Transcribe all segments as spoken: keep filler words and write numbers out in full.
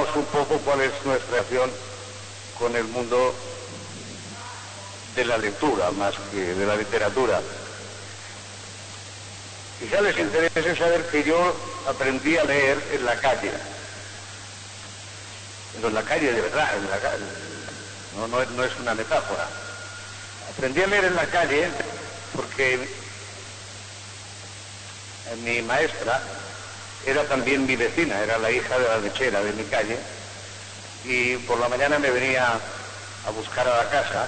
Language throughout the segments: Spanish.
un poco cuál es nuestra relación con el mundo de la lectura, más que de la literatura. Quizá les interese saber que yo aprendí a leer en la calle. Pero en la calle de verdad, en la calle. No, no, no es una metáfora. Aprendí a leer en la calle porque mi maestra era también mi vecina, era la hija de la lechera de mi calle, y por la mañana me venía a buscar a la casa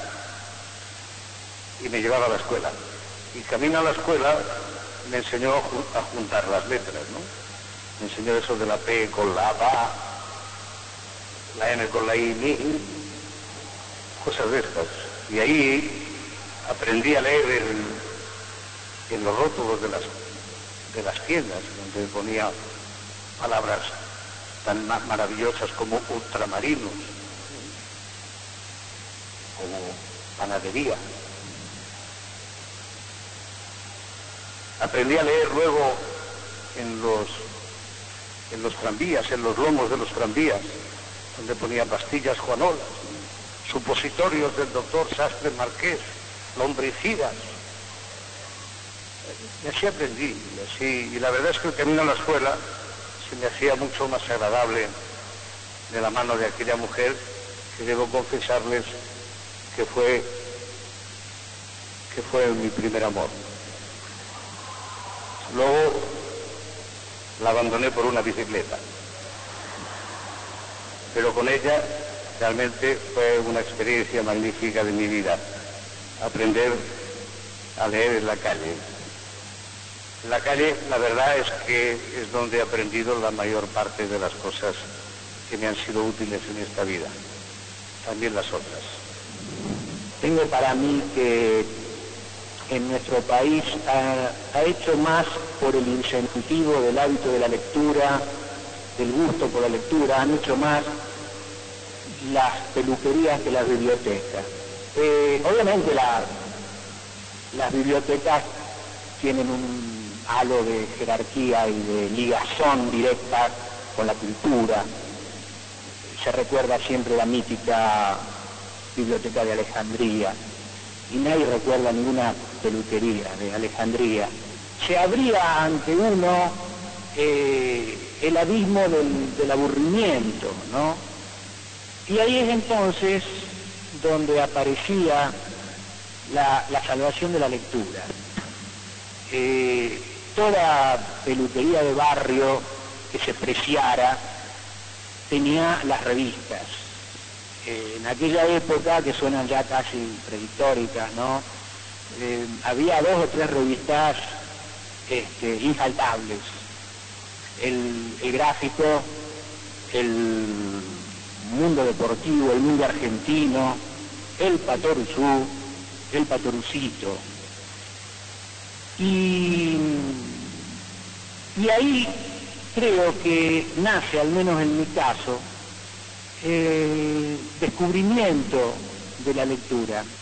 y me llevaba a la escuela. Y camino a la escuela me enseñó a juntar las letras, ¿no? Me enseñó eso de la P con la A, la N con la I, mi, cosas de estas. Y ahí aprendí a leer en, en los rótulos de las, de las tiendas, donde ponía palabras tan maravillosas como ultramarinos, como panadería. Aprendí a leer luego en los, en los tranvías, en los lomos de los tranvías, donde ponía pastillas Juanolas, supositorios del doctor Sastre Marqués, lombricidas. Y así aprendí, y, así, y la verdad es que el camino a la escuela se me hacía mucho más agradable de la mano de aquella mujer que debo confesarles que fue, que fue mi primer amor. Luego la abandoné por una bicicleta, pero con ella realmente fue una experiencia magnífica de mi vida, aprender a leer en la calle. En la calle, la verdad es que es donde he aprendido la mayor parte de las cosas que me han sido útiles en esta vida, también las otras. Tengo para mí que en nuestro país ha, ha hecho más por el incentivo del hábito de la lectura, del gusto por la lectura, han hecho más las peluquerías que las bibliotecas. Eh, obviamente la, las bibliotecas tienen un halo de jerarquía y de ligazón directa con la cultura. Se recuerda siempre la mítica biblioteca de Alejandría, y nadie recuerda ninguna peluquería de Alejandría. Se abría ante uno eh, el abismo del, del aburrimiento, ¿no? Y ahí es entonces donde aparecía la, la salvación de la lectura. Eh, toda peluquería de barrio que se preciara tenía las revistas. Eh, en aquella época, que suenan ya casi prehistóricas, ¿no? Eh, había dos o tres revistas este, infaltables. El, el Gráfico, el Mundo Deportivo, el Mundo Argentino, el Patoruzú, el Patorucito. Y, y ahí creo que nace, al menos en mi caso, el descubrimiento de la lectura.